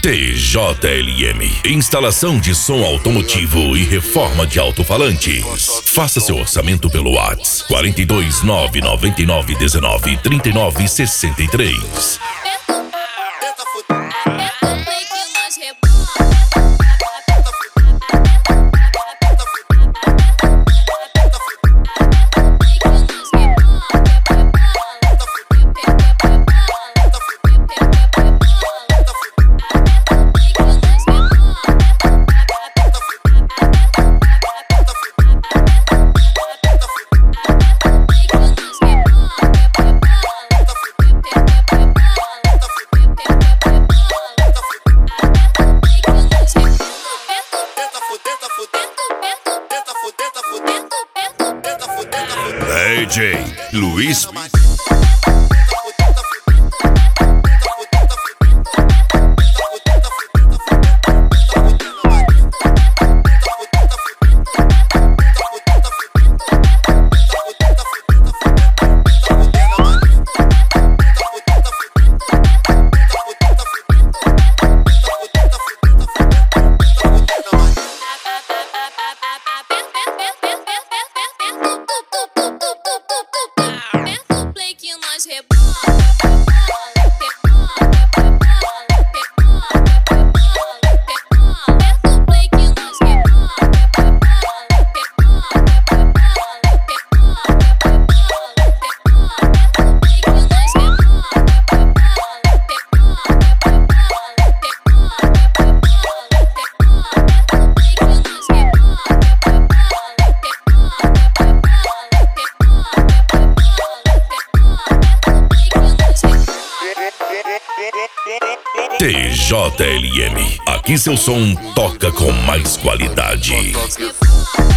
TJLM, instalação de som automotivo e reforma de alto-falantes. Faça seu orçamento pelo WhatsApp 42 999 19 39 63. DJ Luiz. TJLM, aqui seu som toca com mais qualidade.